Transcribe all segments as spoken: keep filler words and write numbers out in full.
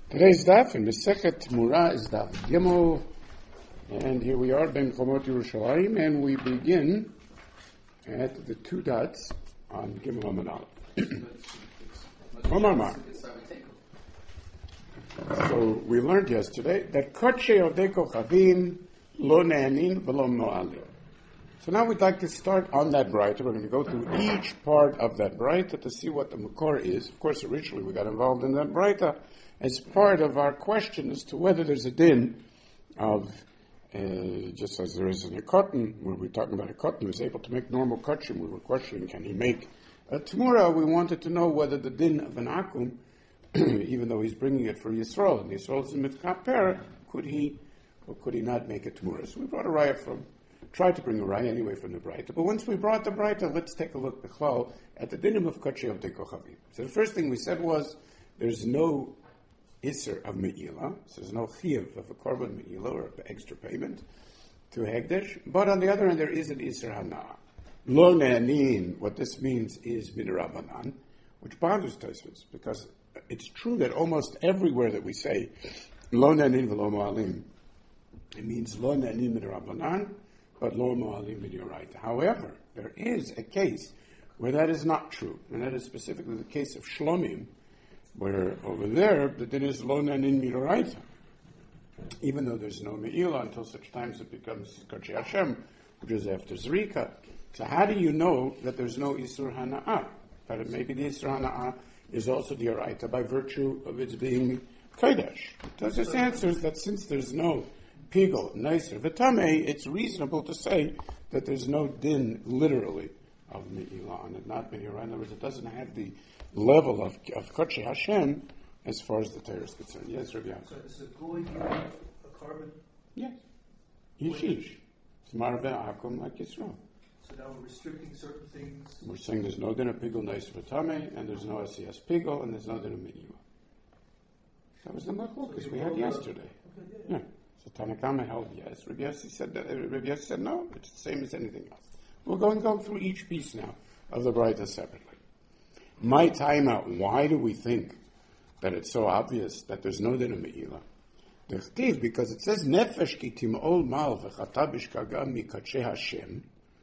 Today's daf in Masechet Mura is daf Gimel, and here we are, Ben Chomot Yerushalayim, and we begin at the two dots on Gimel Amud Aleph. Omar. So we learned yesterday that Kodshe Odeko Chavim Lo Ne'anin V'Lo No'alim. So now we'd like to start on that Braita. We're going to go through each part of that Braita to see what the Makor is. Of course, originally we got involved in that Braita as part of our question as to whether there's a din of, uh, just as there is in a cotton, where we're talking about a cotton who is able to make normal kachim, we were questioning, can he make a tamura? We wanted to know whether the din of an akum, even though he's bringing it for Yisrael, and Yisrael is a mitkaper, could he or could he not make a tamura? So we brought a raya from, tried to bring a raya anyway from the Braita. But once we brought the Braita, let's take a look b'chlal at the dinim of Kodshe Odeko Chavim. So the first thing we said was, there's no Isser of Me'ila, so there's no Chiyuv of a Korban Me'ila or extra payment to Hegdesh, but on the other hand there is an Isser Hana. Lo Ne'anin, what this means is Midrabanan, which bothers Tosfos, because it's true that almost everywhere that we say Lo Ne'anin V'Lo Mo'alim, it means Lo Ne'anin Midrabanan, but Lo Mo'alim Midoraita. However, there is a case where that is not true, and that is specifically the case of Shlomim, where over there, the din is lo ne'anin midoraita, even though there's no me'ila until such times it becomes Kodshe Hashem, which is after Zrika. So how do you know that there's no Isur Hana'ah? That maybe the Isur Hana'ah is also the Yoraita by virtue of its being Kodesh. So this answers that since there's no Pigel, Neiser, V'tamei, it's reasonable to say that there's no din literally of me'ila on it, not me'ila. In other words, it doesn't have the level of, of Kodshe Hashem as far as the Torah is concerned. Yes, Rabbi Yaakov. So is it going a carbon? Yes. Yishish. It's marveh akum like Yisrael. So now we're restricting certain things? We're saying there's no din of pigul neis v'tamei, and there's no S E S pigul, and there's no din of me'ila. That was the machlokas so we had yesterday. Okay, yeah. yeah. So Tanakama held yes. Rabbi Yossi said that. Uh, Rabbi Yossi said no. It's the same as anything else. We're going to go through each piece now of the Braita separately. My time out, why do we think that it's so obvious that there's no din of me'ila? Because it says, Nefesh ki tim'ol mal v'chata b'shkaga mikadshe Hashem.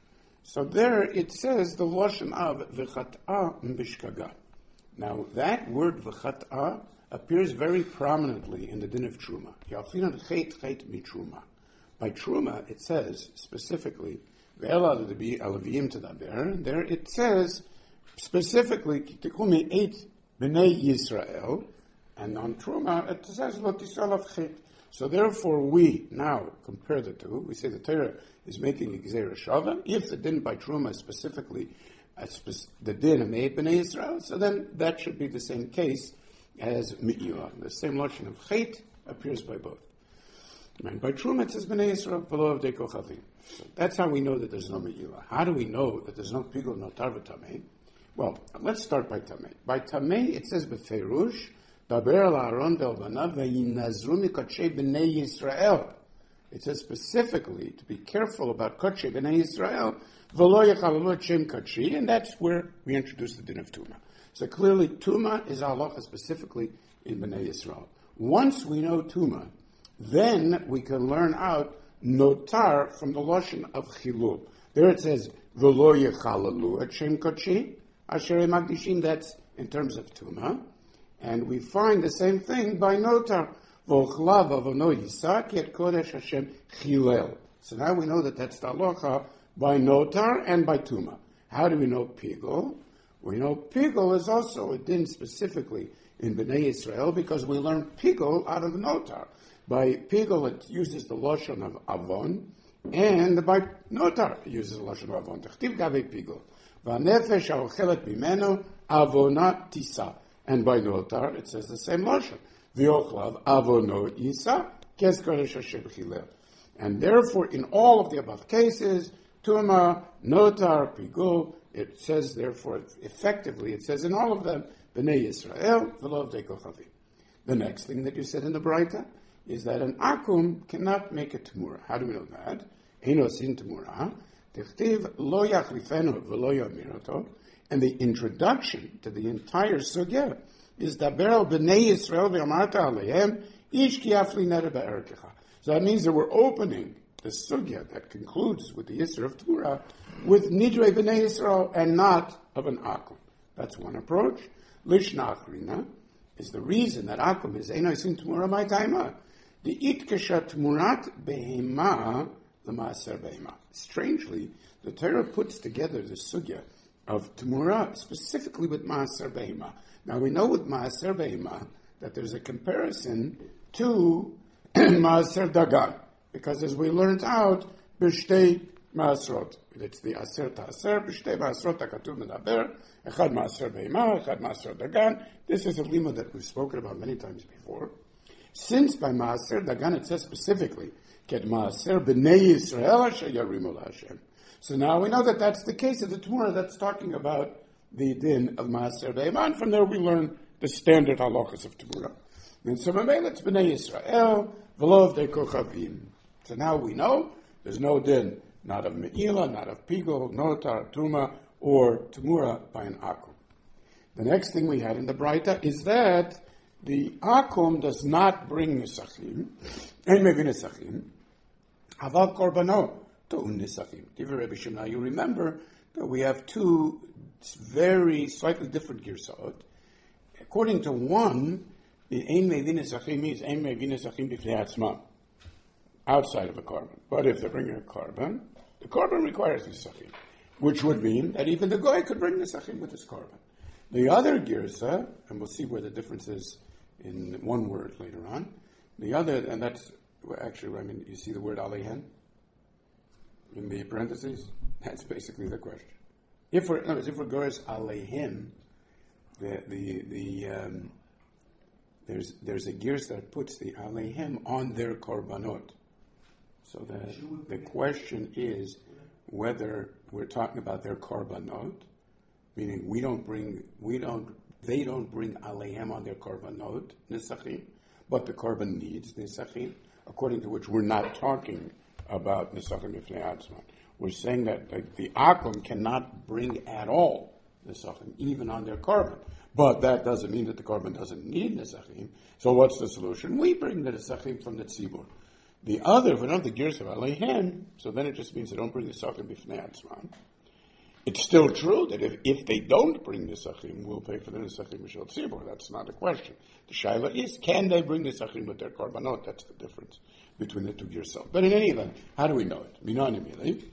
So there it says the lashon of v'chata b'shkaga. Now that word v'chata appears very prominently in the din of Truma. Yalfinan chet chet mi Truma. By Truma it says specifically, ve'ela l'debi alavim tadaber, there it says specifically, Tikumi eight b'nei Yisrael, and on Truma it says lo tisal of chet. So therefore, we now compare the two. We say the Torah is making a gzeira shava. If the din by Truma is specifically uh, spe- the din of eight b'nei Yisrael, so then that should be the same case as me'ila. The same lotion of chet appears by both. And by Truma it says b'nei Yisrael below Odeko Chavim. So that's how we know that there's no me'ila. How do we know that there's no pigul notar v'tamei? Well, let's start by Tamei. By Tamei, it says, B'feirush, Daber al-Aaron ve'al-banav ve'yinazru mikodshe b'nei Yisrael. It says specifically to be careful about Kodshe b'nei Yisrael, v'lo yechalalu et shem kodshi, and that's where we introduce the din of Tuma. So clearly, Tuma is halacha specifically in b'nei Yisrael. Once we know Tuma, then we can learn out notar from the lashon of chilul. There it says, v'lo yechalalu et shem kodshi, Asherei Magdishim, that's in terms of Tuma. And we find the same thing by Notar. V'ochlav avono Yisak yet Kodesh Hashem Chilel. So now we know that that's the halacha by Notar and by Tuma. How do we know Pigul? We know Pigul is also a din specifically in Bnei Yisrael because we learn Pigul out of Notar. By Pigul it uses the Lashon of Avon, and by Notar it uses the Lashon of Avon. T'chtiv gavei Pigul. V'nefesh ha'ochelet bimenu avona tisa. And by Notar, it says the same lashon. V'yochlav avono yisa kes kodesh Hashem chilel. And therefore, in all of the above cases, Tuma, Notar, Pigul, it says therefore, effectively, it says in all of them, B'nei Yisrael, v'lo Odeko Chavim. The next thing that you said in the Braita is that an akum cannot make a tamura. How do we know that? Eino sin tamura. Tichtiv lo yachlifenu v'lo yamirato, and the introduction to the entire sugya is daber al b'nei Yisrael v'amarta aleihem ish ki afli neder be'erekecha. So that means that we're opening the sugya that concludes with the Yisr of Torah with Nidrei B'nai Yisrael and not of an Akum. That's one approach. Lishna Achrina is the reason that Akum is Einoisin Tmura Mai Taima. The Itkasha Tmurat Behema L'Maaser Behema. Strangely, the Torah puts together the sugya of Tmura specifically with Maaser Behema. Now we know with Maaser Behema that there's a comparison to Maaser Dagan. Because as we learned out, B'shtei Maasrot. It's the Aser Ta'aser, B'shtei Maasrot HaKatuv Medaber, Echad Maaser Be'ema, Echad Maaser Dagan. This is a lima that we've spoken about many times before. Since by Maaser Dagan it says specifically, Ket Maaser B'nei Yisrael Asher Yarimu L'Hashem. So now we know that that's the case of the Torah that's talking about the din of Maaser Be'ema. And from there we learn the standard halachas of Torah. And so Mamela it's B'nei Yisrael, V'lov De Kochavim. So now we know there's no din, not of Me'ila, not of Pigol, Notar, Tuma, or Tumura by an Akum. The next thing we had in the Braita is that the Akum does not bring Nesachim, and Mevin Nesachim, Aval Korbano, To'un Nesachim. Divrei Rebbe Shimon, you remember that we have two very slightly different Girsot. According to one, the Ein Mevin Nesachim means Ein Mevin Nesachim B'fnei Atzmam, outside of a carbon. But if they're bringing a carbon, the carbon requires Nesachim, which would mean that even the Goy could bring Nesachim with his carbon. The other Girsa, and we'll see where the difference is in one word later on, the other, and that's, actually, I mean, you see the word Aleihen in the parentheses? That's basically the question. If we're, in other words, if we're Goy's Aleihen, the, the, the, um, there's, there's a Girsa that puts the Aleihem on their Korbanot. So the, the question is whether we're talking about their korbanot, meaning we don't bring, we don't, they don't bring aleihem on their korbanot, nesachim, but the korban needs nesachim, according to which we're not talking about nesachim ifnei atzman. We're saying that the, the akum cannot bring at all nesachim, even on their korban. But that doesn't mean that the korban doesn't need nesachim. So what's the solution? We bring the nesachim from the tzibur. The other, if we don't have the gears of Aleihem, so then it just means they don't bring the Sachim B'fnei Atzman. It's still true that if, if they don't bring the Sachim, we'll pay for the Sachim Mishal Tzibur. That's not a question. The Shaila is, can they bring the Sachim with their Korbanot? That's the difference between the two gears. But in any event, how do we know it? Minanimili.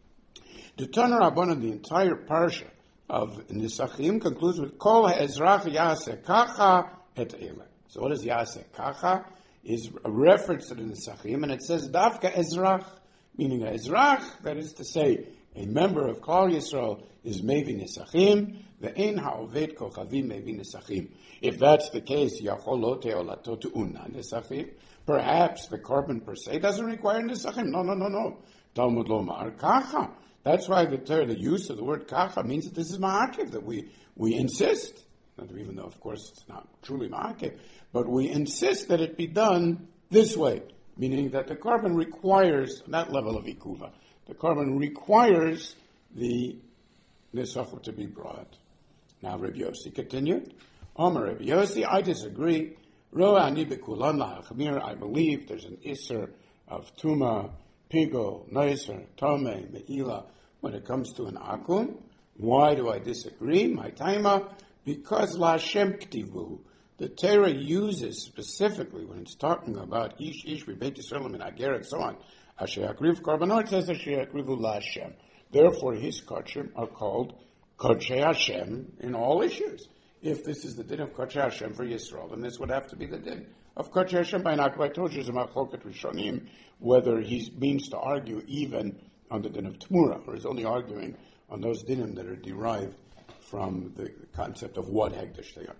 The Tanur Rabbanan, the entire parsha of Nisachim concludes with Kol HaEzrach Yaseh Kacha Et Ele. So what is Yaseh Kacha? Is a reference to the Nesachim, and it says Davka Ezrach, meaning a Ezrach, that is to say, a member of Klal Yisrael is Mevi Nesachim, the Ein Ha'oved Kochavim Mevi Nesachim. If that's the case, Yacholote Olato Tu'una Nesachim, perhaps the carbon per se doesn't require Nesachim. No, no, no, no. Talmud Lomar Kacha. That's why the, the use of the word Kacha means that this is Ma'akiv, that we, we insist, even though, of course, it's not truly Ma'akiv, but we insist that it be done this way, meaning that the carbon requires, that level of ikuva, the carbon requires the nesachim to be brought. Now Rabbi Yossi continued. Omer Rabbi Yossi, I disagree. Ro ani bekulan lahachmir, I believe there's an iser of tuma, pigo, noiser, tome, me'ila, when it comes to an akum. Why do I disagree? My taima, because la Hashem ktivu, the Torah uses specifically when it's talking about ish ish b'beit Yisrael and ager and so on. Asher yakriv korbanot says Asher yakrivu la Hashem. Therefore, his kodshim are called kodshei Hashem in all issues. If this is the din of kodshei Hashem for Yisrael, then this would have to be the din of kodshei Hashem by Nakba. I told you, Zimachloket Rishonim, whether he means to argue even on the din of Tmura, or is only arguing on those dinim that are derived from the concept of what hegdish they are.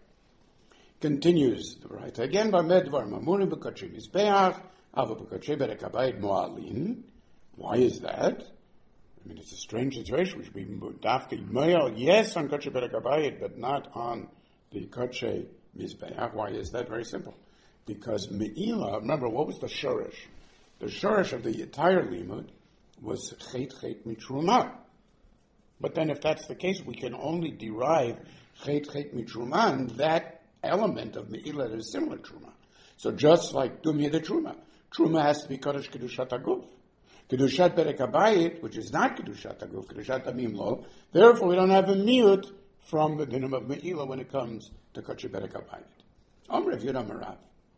Continues the right again by Medvar Mamurim B'Kotchei Mizbeach Ava B'Kotchei Berekabayit Moalin. Why is that? I mean, it's a strange situation. We should be dafki moal, yes, on Kotchei Berekabayit, but not on the Kotchei Mizbeach. Why is that? Very simple. Because Me'ila, remember, what was the shorish? The shorish of the entire limud was Chet Chet Mitruma. But then if that's the case, we can only derive Chet Chet Mitruman, that element of Me'ilah that is similar to Truma. So just like Dumya the Truma, Truma has to be Kodesh Kedushat HaGuf. Kedushat Perek HaBayit, which is not Kedushat HaGuf, Kedushat HaMim Lo, therefore we don't have a miut from the dinim of Me'ilah when it comes to Kodesh Perek HaBayit. Amr Yudam Merav.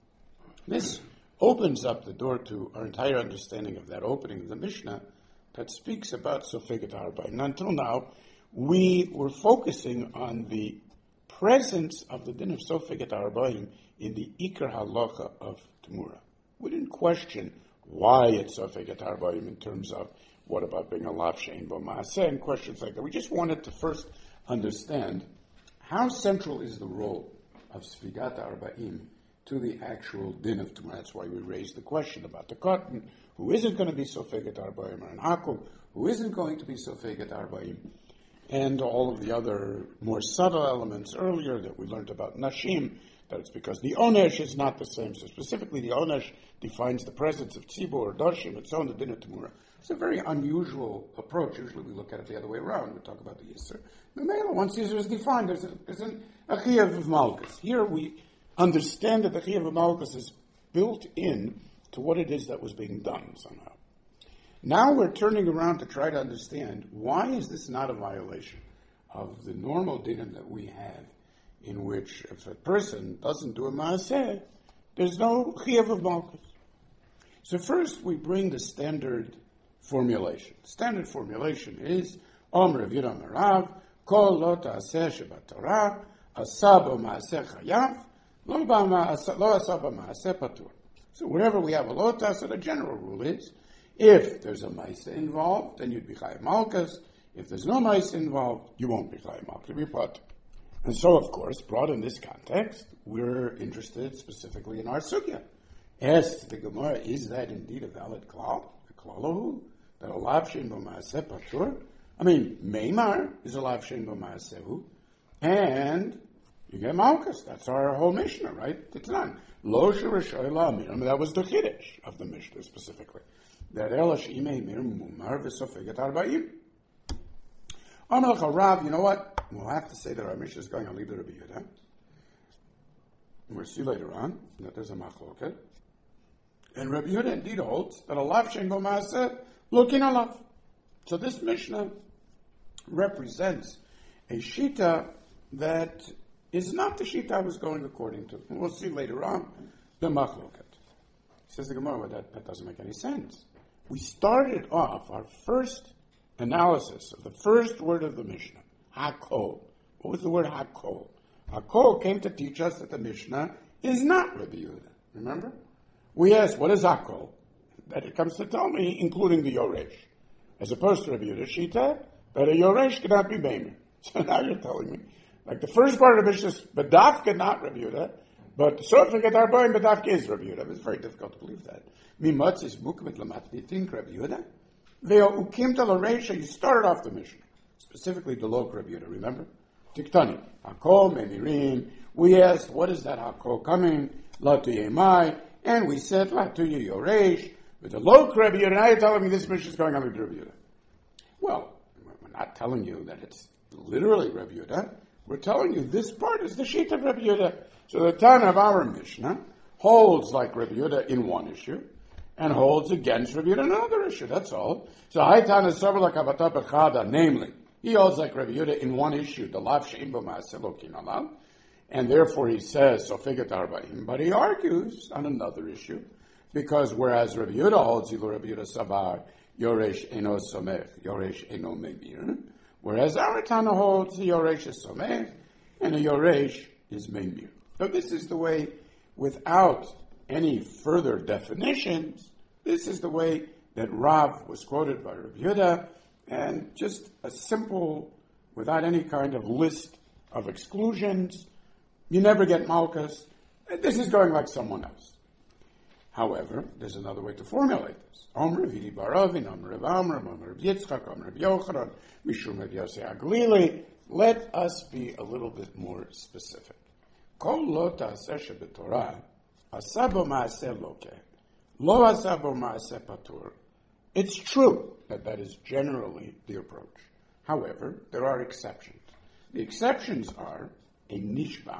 This opens up the door to our entire understanding of that opening of the Mishnah that speaks about Sofeget HaHarbayim. And until now, we were focusing on the presence of the din of Sofeget HaHarbayim in the Iker Halacha of Temura. We didn't question why it's Sofeget HaHarbayim in terms of what about being a lav she'ein bo ma'aseh and questions like that. We just wanted to first understand how central is the role of Sfigat HaHarbayim to the actual din of Tumah. That's why we raised the question about the cotton, who isn't going to be Sofeget HaHarbayim, or an Akul, who isn't going to be Sofeget HaHarbayim, and all of the other more subtle elements earlier that we learned about Nashim, that it's because the Onesh is not the same. So specifically the Onesh defines the presence of Tzibur or Doshim, and so on the din of Tumura. It's a very unusual approach. Usually we look at it the other way around. We talk about the Yisr. The Mela, once Yisr is defined, there's, a, there's an Achiyav of Malchus. Here we understand that the Achiyav of Malchus is built in to what it is that was being done somehow. Now we're turning around to try to understand why is this not a violation of the normal dinim that we have, in which if a person doesn't do a maaseh, there's no Achiyav of Malchus. So first we bring the standard formulation. Standard formulation is Om Rav Yehuda Merav Kol Lo Ta'aseh Shebat Torah Asa Bo Maaseh Chayav Lo Asa Bo Maaseh Patur. So wherever we have a Lo Ta'aseh, the general rule is if there's a Maaseh involved, then you'd be Chayav Malchus. If there's no Maaseh involved, you won't be Chayav Malchus. You'll be Patur. And so, of course, brought in this context, we're interested specifically in our sugya. As to the Gemara, is that indeed a valid klal? A klalahu? That a lav shein bo maaseh patur? I mean, Meimar is a lav shein bo maasehu, and you get Malchus. That's our whole Mishnah, right? It's not. Lo shirashoy la'amir. I mean, that was the Chiddush of the Mishnah specifically. That elash imei mir mumar v'sofeget arba'im. Amalach Rav, you know what? We'll have to say that our Mishnah is going on Liber Rabbi Yehuda. We'll see later on that there's a machloket. And Rabbi Yehuda indeed holds that a lav shein bo maaseh looking a lav. So this Mishnah represents a shita that is not the shita I was going according to. And we'll see later on the machloket. Says the Gemara, well, that, that doesn't make any sense. We started off our first analysis of the first word of the Mishnah, Hakol. What was the word Hakol? Hakol came to teach us that the Mishnah is not Rabbi Yehuda. Remember? We asked, what is Hakol? That it comes to tell me, including the Yoresh. As opposed to Rabbi Yehuda Shita, that a Yoresh cannot be Beimer. So now you're telling me. Like the first part of the Mishnah is Badafka, not Rabbi Yehuda, but Sofeget HaHarbayim, Badafka is Rabbi Yehuda. It's very difficult to believe that. Mimotz is Mukmit Lamat, do you think Rabbi Yehuda? Ukim Talaresha, you started off the Mishnah, specifically the Lok Rabbi Yehuda, remember? Tiktani, Hakol, Memirim. We asked, what is that Hakol coming? Latu Yemai. And we said, Latu Yoresh. With the Lok Rabbi Yehuda, now you're telling me this Mishnah is going on with Rabbi Yehuda. Well, we're not telling you that it's literally Rabbi Yehuda. We're telling you this part is the sheet of Rabbi Yehuda. So the Tana of our Mishnah holds like Rabbi Yehuda in one issue, and holds against Rabbi Yehuda in another issue. That's all. So Haitan is Savar Lakavata Bechada, namely, he holds like Rabbi Yehuda in one issue, the Lav Shein Bo Maaseh Lokin Alav, and therefore he says Sofeget HaHarbayim. But he argues on another issue, because whereas Rabbi Yehuda holds Ilu Rabbi Yehuda Savar Yoresh Eno Somech, Yoresh Eno Memir, whereas our Tana holds the Yoresh is Somech and the Yoresh is Memir. So this is the way, without any further definitions, this is the way that Rav was quoted by Rabbi Yehuda, and just a simple, without any kind of list of exclusions. You never get Malchus. This is going like someone else. However, there's another way to formulate this. Om Rav Hidi Baravin, Om Rav Amram, Om Rav Yitzchak, Om Rav Yochanan, Mishum Rav Yosei Aglili. Let us be a little bit more specific. Kol lo ta'aseh shebetorah asabo maaseh loke, lo asabo maaseh patur. It's true that that is generally the approach. However, there are exceptions. The exceptions are a nishba,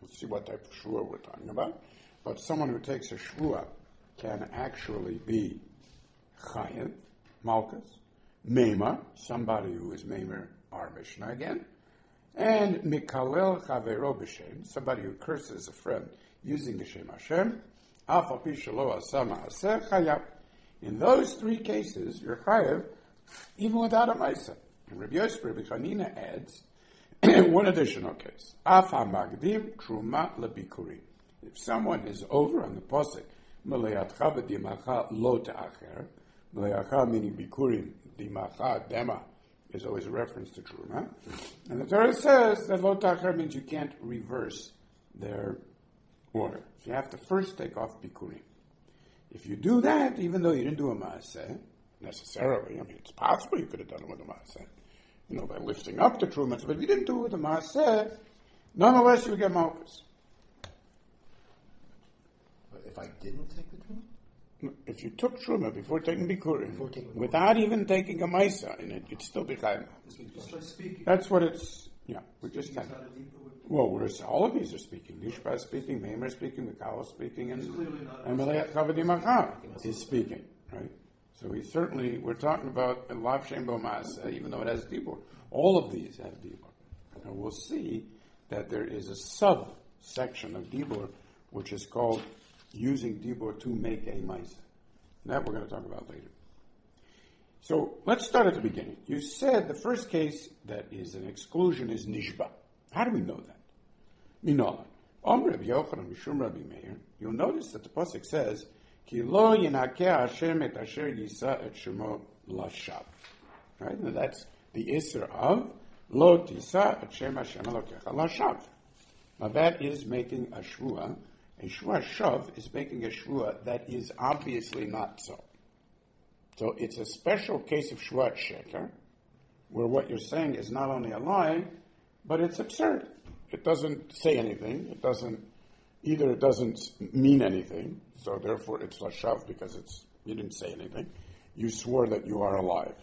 Let's see what type of shvua we're talking about. But someone who takes a shvua can actually be chayev, malchus, meimer, somebody who is meimer our Mishnah again, and mikalel chavero b'shem, somebody who curses a friend using the Shem Hashem, af al pi shelo asa ma'aseh chayav. In those three cases, you're chayev even without a ma'aseh. And Rabbi Yosef Rabbi Chanina adds one additional case. Af ha'magdim truma lebikurim. If someone is over on the pasuk, Meleatcha v'dimacha lo ta'acher, Meleatcha meaning bikurim, dimacha, dema, is always a reference to truma. And the Torah says that lo ta'acher means you can't reverse their order. So you have to first take off bikurim. If you do that, even though you didn't do a maaseh, necessarily, I mean, it's possible you could have done it with a maaseh, you know, by lifting up the truma, but if you didn't do it with a maaseh, nonetheless you would get malchus. If I didn't take the truma? If you took truma before taking bikurim, Before taking without even taking a maisa in it, you'd still be chayav. Just by speaking. That's what it's, yeah, we just Speaking had. is not a deeper way. Well, we're, all of these are speaking. Nishba is speaking, Meimer is speaking, Mikal is speaking, and It's clearly not. and Meleat Chavadi Macha is speaking, right? So we certainly, we're talking about a Lav Shem Bo Maaseh, even though it has Dibur. All of these have Dibur. And we'll see that there is a sub-section of Dibur, which is called using Dibur to make a Maaseh. That we're going to talk about later. So let's start at the beginning. You said the first case that is an exclusion is Nishba. How do we know that? Minola. Om Rabbi Yochanan Mishum Rabbi Meir. You'll notice that the pasuk says, "Ki lo yinakeh Hashem et asher yisa et shemo lashav." Right? And that's the isser of lo tisa et shem Hashem elokecha lashav. Now that is making a shvua. A shvua shav is making a shvua that is obviously not so. So it's a special case of shvuat sheker, where what you're saying is not only a lie, but it's absurd. It doesn't say anything. It doesn't, either it doesn't mean anything, so therefore it's lashav because it's, you didn't say anything. You swore that you are alive.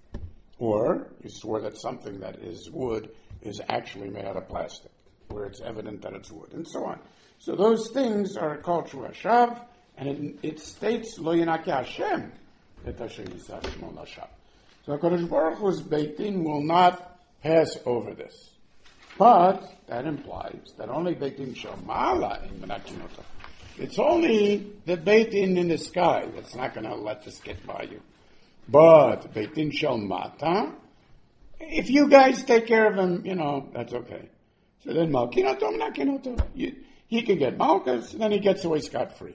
Or you swore that something that is wood is actually made out of plastic, where it's evident that it's wood, and so on. So those things are called shvuat, and it, it states lo yinakeh Hashem et asher yisa shemo lashav. So HaKadosh Baruch Hu's Beit Din will not pass over this. But that implies that only Beit Din shel ma'ala in menakinota. It's only the Beit Din in the sky that's not going to let this get by you. But Beit Din shel mata, if you guys take care of him, you know, that's okay. So then malkinoto, menakinoto, he can get malchus, then he gets away scot-free.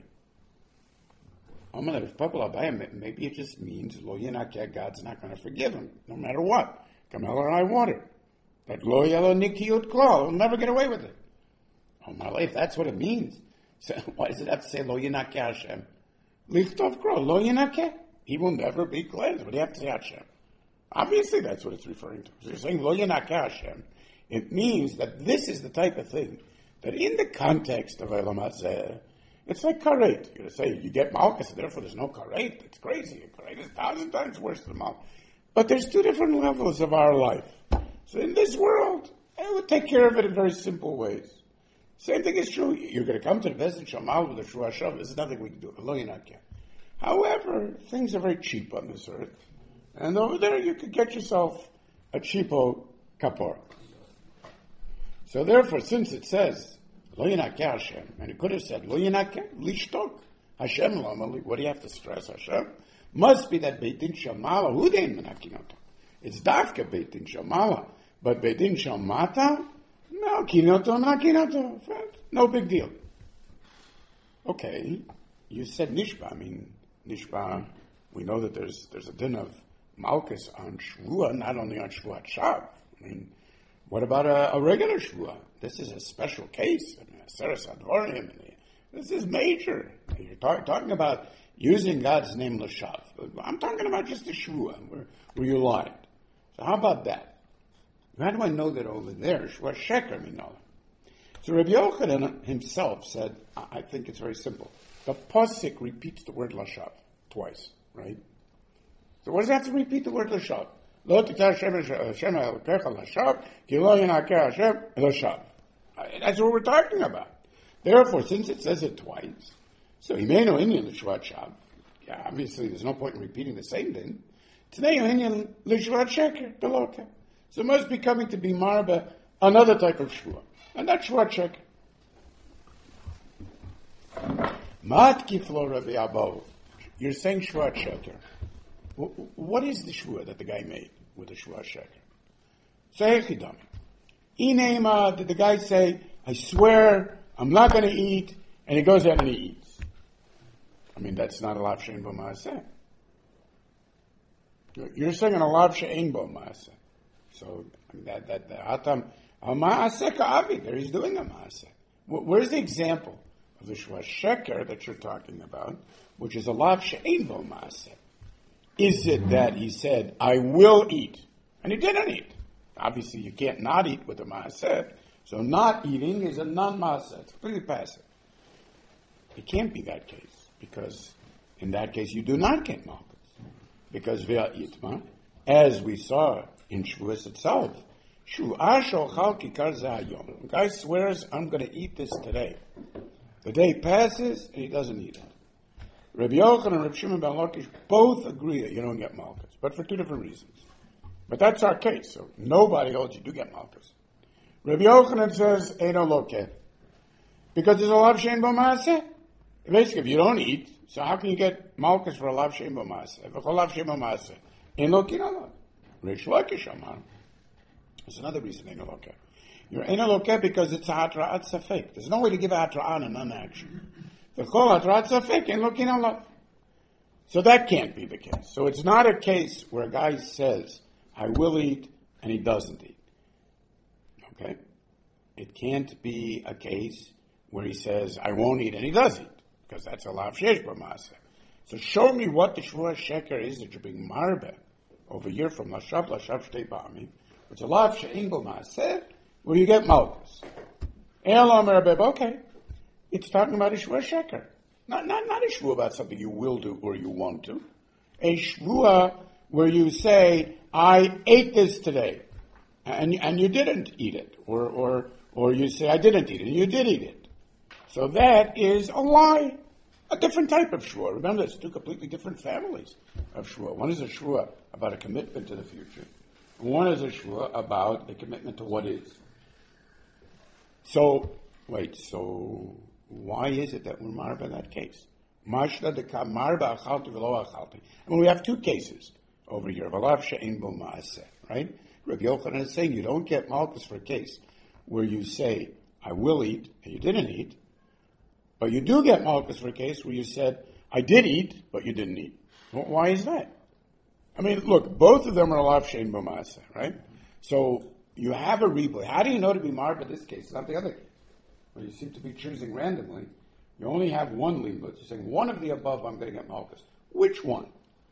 Maybe it just means lo yinakeh, God's not going to forgive him, no matter what. Come hell or high water. That lo yelo nikiyut klal, he'll never get away with it. Oh my life, that's what it means. So why does it have to say lo yinakeh Hashem? Liftov kro, lo yinakeh. He will never be cleansed, but you have to say Hashem. Obviously that's what it's referring to. So you're saying lo yinakeh Hashem. It means that this is the type of thing that in the context of Elam Hazeh, it's like karet. You're going to say you get malchus, therefore there's no karet. It's crazy. Karet is a thousand times worse than malchus. But there's two different levels of our life. So in this world, I would take care of it in very simple ways. Same thing is true. You're going to come to the Bezin Shamal with a Shua Shav. There's nothing we can do. However, things are very cheap on this earth. And over there, you could get yourself a cheapo kapor. So therefore, since it says, Lo yinakeh Hashem, and it could have said, Lo yinakeh, lishtok, Hashem lamali, what do you have to stress, Hashem? Must be that Beit Din shel ma'ala, who dein menakinoto? It's dafka Beit Din shel ma'ala, but Beit Din shel mata, no, kinoto, menakinoto, no big deal. Okay, you said nishba, I mean, nishba, we know that there's there's a din of malchus on shvua, not only on shvuat shav. I mean, what about a, a regular shvua? This is a special case. I mean, Seres Advarim. This is major. You're talk, talking about using God's name l'shav. I'm talking about just a shvua where, where you lied. So how about that? How do I know that over there? Shvua sheker minola. So Rabbi Yochanan himself said, I, I think it's very simple. The pasuk repeats the word l'shav twice, right? So what does it have to repeat the word l'shav? Lo tikar Hashem Hashem elokecha l'shav, ki lo yinakeh Hashem l'shav. That's what we're talking about. Therefore, since it says it twice, so Himenu Inyan L'Shvat Shav, yeah, obviously there's no point in repeating the same thing. Today Inyan L'Shvat Sheker, the local. So it must be coming to be Marba, another type of Shua. And that's Shvat Sheker. Mat Kiflo Rabbi Abba. You're saying Shvat Sheker. What is the Shua that the guy made with the Shvat Sheker? Say Chidami. Inema, did the guy say, I swear I'm not going to eat, and he goes out and he eats? I mean, that's not a lav she'ein bo ma'aseh. You're saying a lav she'ein bo ma'aseh. So that that the atam a ma'aseh ka'avi. There he's doing a ma'aseh. Where's the example of the shvat sheker that you're talking about, which is a lav she'ein bo ma'aseh? Is it that he said, I will eat, and he didn't eat? Obviously, you can't not eat with a ma'aseh. So not eating is a non-ma'aseh. It's completely passive. It can't be that case, because in that case you do not get malchus. Because via itma, as we saw in Shavuos itself, Shu'ah shochal kikar zayom. The guy swears, I'm going to eat this today. The day passes and he doesn't eat it. Rabbi Yochanan and Rabbi Shimon ben Lakish both agree that you don't get malchus, but for two different reasons. But that's our case, so nobody holds you do get malchus. Rabbi Yochanan says, Eino lokeh. Because there's a lav she'ein bo ma'aseh. Basically, if you don't eat, so how can you get malchus for a lav she'ein bo ma'aseh? V'chol lav she'ein bo ma'aseh. Eino kinalav. Reish Lakish amar. There's another reason Eino lokeh. You're Eino lokeh because it's a hatra'at safek. There's no way to give a hatra'at in non-action. V'chol hatra'at safek, eino kinalav. So that can't be the case. So it's not a case where a guy says, I will eat, and he doesn't eat. Okay? It can't be a case where he says, I won't eat, and he does eat, because that's a lav she'ein bo ma'aseh. So show me what the shvuah sheker is that you're being marbe over here from Lashav, Lashav Shtei Ba'amim. It's a lav she'ein bo ma'aseh, where you get malchus. Okay. It's talking about a shvuah sheker. Not, not, not a shvuah about something you will do or you want to. A shvuah where you say, I ate this today, and and you didn't eat it, or or or you say I didn't eat it, and you did eat it. So that is a lie, a different type of shvuah. Remember, there's two completely different families of shvuah. One is a shvuah about a commitment to the future, and one is a shvuah about a commitment to what is. So wait, so why is it that we're marba in that case? Mashda de ka marba achalti v'lo achalti. I mean, we have two cases over here. V'lav she'ein bo ma'aseh, right? Rabbi Yochanan is saying you don't get malchus for a case where you say, I will eat, and you didn't eat. But you do get malchus for a case where you said, I did eat, but you didn't eat. Well, why is that? I mean, look, both of them are lav she'ein bo ma'aseh, right? So you have a replay. How do you know to be marba in this case, not the other case? Well, you seem to be choosing randomly. You only have one libud. You're saying one of the above I'm going to get malchus. Which one?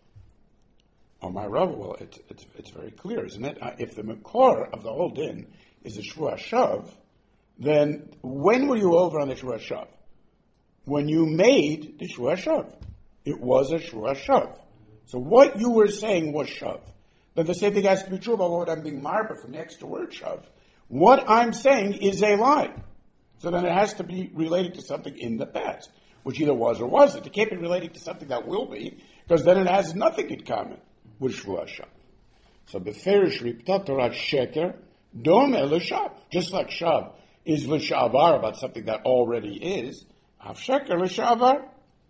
Oh, my Rav, well, it's, it's, it's very clear, isn't it? Uh, if the makor of the whole din is a shvuah shav, then when were you over on the shvuah shav? When you made the shvuah shav. It was a shvuah shav. So what you were saying was shav. Then the same thing has to be true about what I'm being marba from the extra word shav. What I'm saying is a lie. So then it has to be related to something in the past, which either was or wasn't. It can't be related to something that will be, because then it has nothing in common with shvuah shav. So beferish ripta Torah sheker dome l'shav. Just like shav is l'shavar about something that already is, av sheker l'shavar.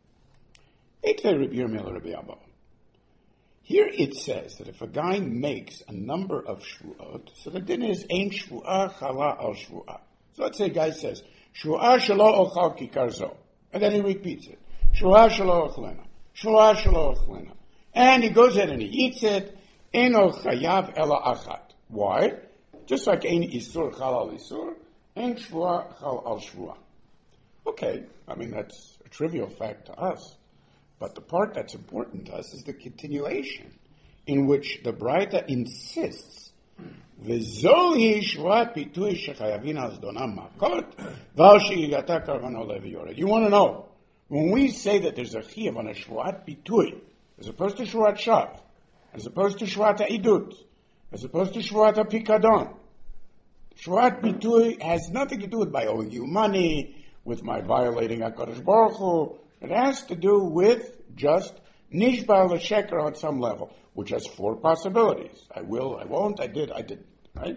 Eitei Rabbi Yirmiyah Rabbi Abba. Here it says that if a guy makes a number of shvuot, so the din is ein shvuah chala al shvuah. So let's say a guy says, shvuah shelo ochal kikar zo, and then he repeats it. Shvuah shelo ochlena. Shvuah shelo ochlena. And he goes in and he eats it. Eno chayav ela achat. Why? Just like ein isur chal al isur, ein shvuah chal al shvuah. Okay, I mean that's a trivial fact to us. But the part that's important to us is the continuation, in which the Braita insists, "V'zohi shvuat pitui shechayavin hazdonam makot, v'al she'igata karvano levi yored." You want to know, when we say that there's a chiyuv on a shvuat pitui, as opposed to shvuat shav, as opposed to shvuat ha'idut, as opposed to shvuat ha'pikadon, Shvuat Bitui has nothing to do with my owing you money, with my violating HaKadosh Baruch Hu. It has to do with just Nishba L'Sheker on some level, which has four possibilities. I will, I won't, I did, I didn't, right?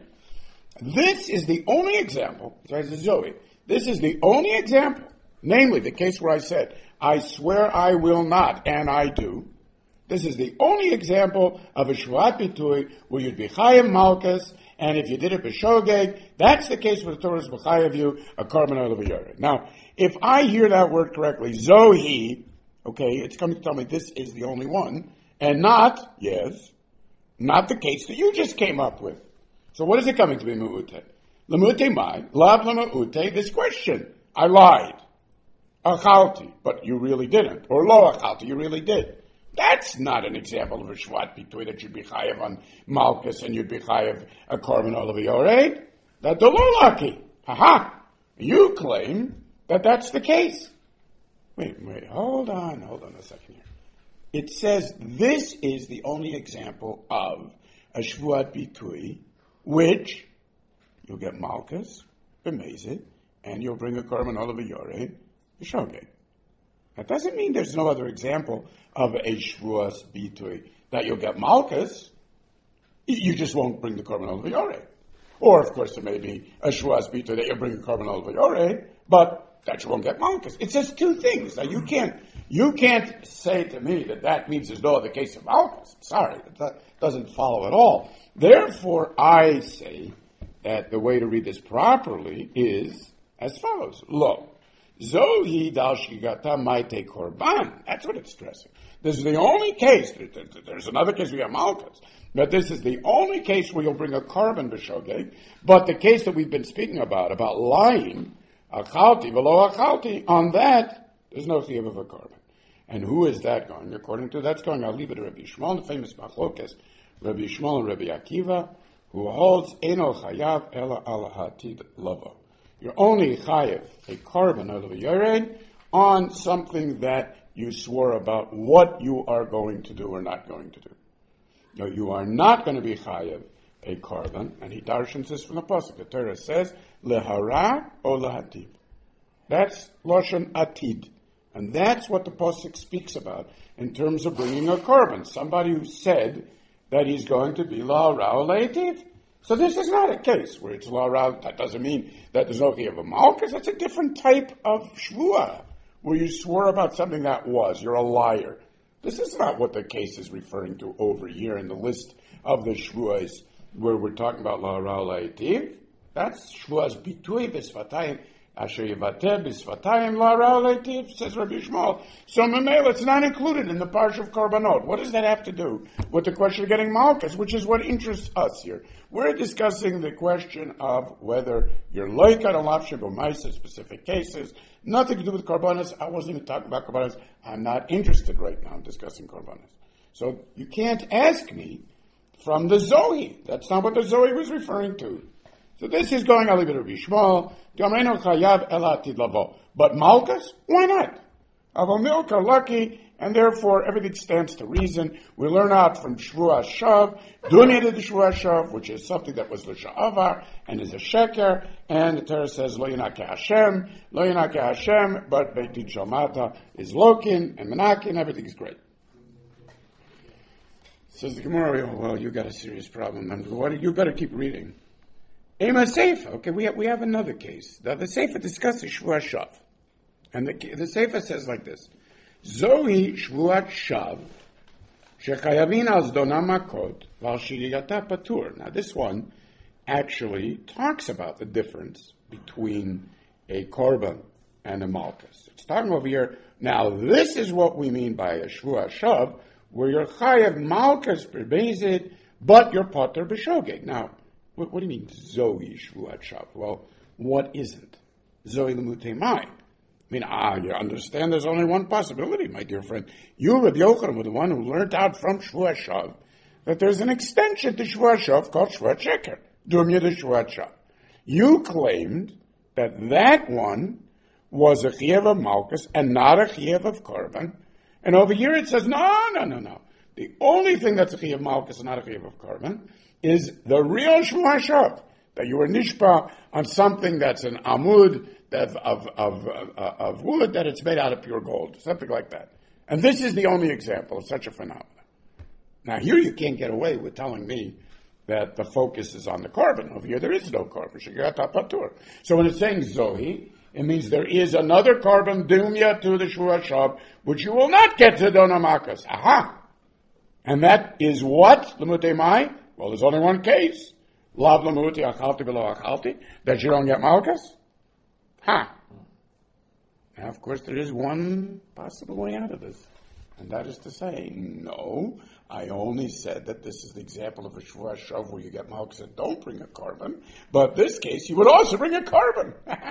This is the only example, besides the Zoe, this is the only example, namely the case where I said, I swear I will not, and I do. This is the only example of a Shvuat Bitui where you'd be Chayim Malkus, and if you did it b'shogeg, that's the case where the Torah is b'chayav you a carbon out of a yored. Now, if I hear that word correctly, Zohi, okay, it's coming to tell me this is the only one, and not, yes, not the case that you just came up with. So what is it coming to be Mu'ute? Lemute mai, lav lema'ute, this question. I lied. Achalti, but you really didn't. Or lo achalti, you really did. That's not an example of a Shvuat Bitui that you'd be chayav on Malkus and you'd be chayav a carbon all of yored. That's the lo lucky. Ha-ha. You claim that that's the case. Wait, wait, hold on, hold on a second here. It says this is the only example of a Shvuat Bitui which you'll get Malkus, B'mezid, and you'll bring a carbon all of yored, B'shogeg. That doesn't mean there's no other example of a Shvuas Bitui that you'll get Malkus. You just won't bring the carbon all of yored. Or, of course, there may be a Shvuas Bitui that you'll bring a carbon all of yored, but that you won't get Malkus. It says two things. Now, you can't, you can't say to me that that means there's no other case of Malkus. Sorry, that doesn't follow at all. Therefore, I say that the way to read this properly is as follows. Lo. Zohi dal shigata maite korban. That's what it's stressing. This is the only case. There's another case we have Malkus, but this is the only case where you'll bring a carbon b'shogeg. But the case that we've been speaking about, about lying, achalti v'lo achalti, on that there's no chiyuv of a carbon. And who is that going? According to that's going, I'll leave it to Rabbi Yishmael, the famous machlokes, Rabbi Yishmael and Rabbi Akiva, who holds eno chayav ela al hatid lavo. You're only chayev a carbon out of a yored on something that you swore about what you are going to do or not going to do. No, you are not going to be chayev a carbon, and he darshans this from the pasuk. The Torah says lehara or lehativ. That's lashon atid, and that's what the pasuk speaks about in terms of bringing a carbon. Somebody who said that he's going to be lahara or lehativ. So this is not a case where it's law rav. That doesn't mean that there's no chiyuv of malkus. That's a different type of shvuah, where you swore about something that was. You're a liar. This is not what the case is referring to over here in the list of the shvuahs where we're talking about la ra la'etiv. That's shvuahs bitui b'svatayim asher yivateh b'svatayim la ra la'etiv, says Rabbi Yishmael. So memel, it's not included in the parsha of Korbanot. What does that have to do with the question of getting malkus, which is what interests us here? We're discussing the question of whether you're loikad on lav sheb'maisa, specific cases, nothing to do with korbanos. I wasn't even talking about korbanos. I'm not interested right now in discussing korbanos. So you can't ask me from the Zohi. That's not what the Zohi was referring to. So this is going, I'll leave it to Rabbi Yishmael. But malchus, why not? Avol milka lucky, and therefore everything stands to reason. We learn out from Shvuah Shav, dunya to the Shvuah Shav, which is something that was l'sha'avar and is a sheker, and the Torah says lo yinake Hashem, lo yinake Hashem, but Beit Din Shalmata is lokin and menakin, everything is great. Says the Gemara, oh, well, you got a serious problem. And what, you better keep reading. Ema Seifa, okay, we have, we have another case. The, the Seifa discusses Shvuah Shav. And the, the Seifa says like this. Zohi Shvuat Shav, Shechayavin al Zdona Makot, Val Shigigata Patur. Now this one actually talks about the difference between a korban and a malchus. It's talking over here, now this is what we mean by a Shvuat Shav, where you're chayav malchus b'mezid, but you're potter b'shogeg. Now, what, what do you mean, Zohi Shvuat Shav? Well, what isn't? Zohi l'mutei mai. I mean, ah, you understand there's only one possibility, my dear friend. You, Rabbi Yochanan, were the one who learned out from Shvuat Shav that there's an extension to Shvuat Shav called Shvuat Sheker, Dumya de Shvuat Shav. You claimed that that one was a chiyuv of malchus and not a chiyuv of korban. And over here it says, no, no, no, no. The only thing that's a chiyuv malchus and not a chiyuv of korban is the real Shvuat Shav. that you were nishba on something that's an amud of, of, of, uh, of wood, that it's made out of pure gold, something like that. And this is the only example of such a phenomenon. Now here you can't get away with telling me that the focus is on the carbon. Over here there is no carbon. So when it's saying zohi, it means there is another carbon dumya to the shvua shav, which you will not get to donamakas. Aha! And that is what? Lemute mai? Well, there's only one case. Lav lemuti achalti velo achalti, that you don't get malchus. Ha! Now, of course, there is one possible way out of this. And that is to say, no, I only said that this is the example of a shvua shav where you get malchus and don't bring a carbon. But this case, you would also bring a carbon.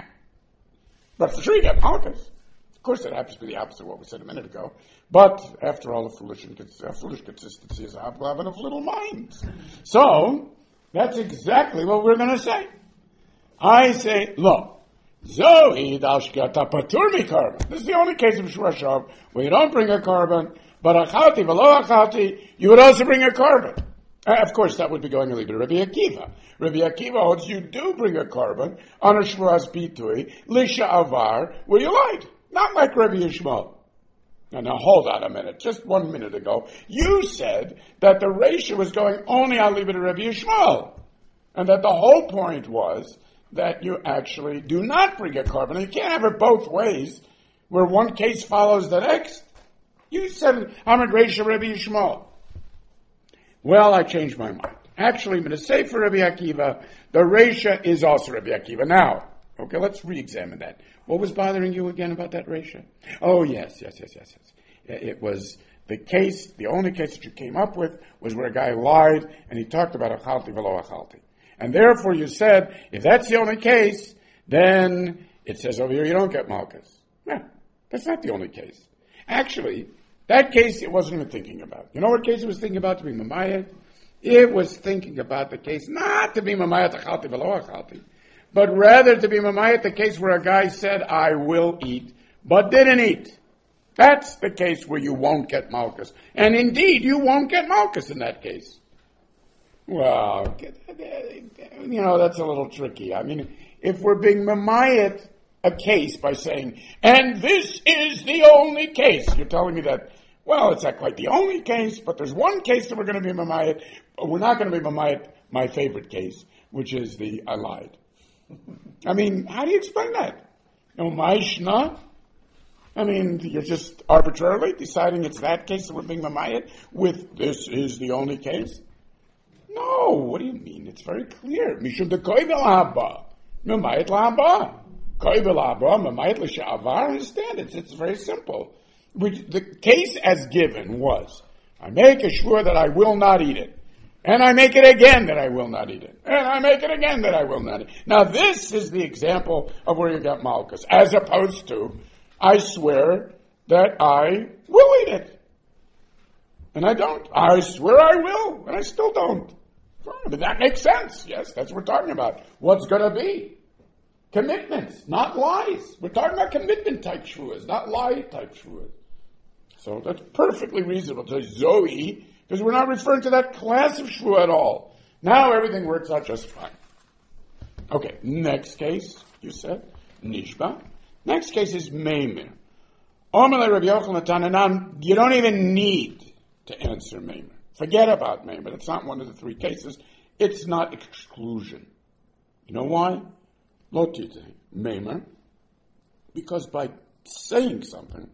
But for sure you get malchus. Of course, it happens to be the opposite of what we said a minute ago. But, after all, a foolish, and, a foolish consistency is a hobgoblin of little minds. So, that's exactly what we're going to say. I say, look, Zohi dalshkata patur carbon. This is the only case of shvua shav where you don't bring a carbon, but achalti velo achalti, you would also bring a carbon. Uh, of course, that would be going a little bit Rabbi Akiva. Rabbi Akiva holds you do bring a carbon on a shvuas bitui, lisha avar, where you lied. Not like Rabbi Yishmael. Now, now, hold on a minute. Just one minute ago, you said that the ratio was going only on Libet Rabbi Yishmael. And that the whole point was that you actually do not bring a carbon. You can't have it both ways, where one case follows the next. You said, I'm a Reisha Rabbi Yishmael. Well, I changed my mind. Actually, I'm going to say for Rabbi Akiva, the Reisha is also Rabbi Akiva. Now, okay, let's re-examine that. What was bothering you again about that Reisha? Oh, yes, yes, yes, yes, yes. It was the case, the only case that you came up with was where a guy lied and he talked about achalti velo achalti. And therefore you said, if that's the only case, then it says over here you don't get malchus. Yeah, that's not the only case. Actually, that case it wasn't even thinking about. You know what case it was thinking about to be mamayat? It was thinking about the case not to be mamayat achalti velo achalti, but rather to be mamayat the case where a guy said, I will eat, but didn't eat. That's the case where you won't get malchus. And indeed, you won't get malchus in that case. Well, you know, that's a little tricky. I mean, if we're being mamayat a case by saying, and this is the only case, you're telling me that, well, it's not quite the only case, but there's one case that we're going to be mamayat, but we're not going to be mamayat my favorite case, which is the I lied. I mean, how do you explain that? No, maishna? I mean, you're just arbitrarily deciding it's that case that we're being mamayat with this is the only case? No, what do you mean? It's very clear. Mishum de koivel haba. Mamayat lahaba. Koivel haba, mamayat l'sha'avar. Understand it. It's very simple. Which, the case as given was, I make a shvur that I will not eat it. And I make it again that I will not eat it. And I make it again that I will not eat it. Now this is the example of where you get malchus. As opposed to, I swear that I will eat it. And I don't. I swear I will, and I still don't. But that makes sense. Yes, that's what we're talking about. What's going to be? Commitments, not lies. We're talking about commitment type shvuas, not lie type shvuas. So that's perfectly reasonable to Zoe, because we're not referring to that class of shvua at all. Now everything works out just fine. Okay, next case, you said, Nishba. Next case is Meimir. Omelei Rabbi Yochanan Tananan, you don't even need to answer Meimir. Forget about Meimir. It's not one of the three cases. It's not exclusion. You know why? Lotite Meimir. Because by saying something,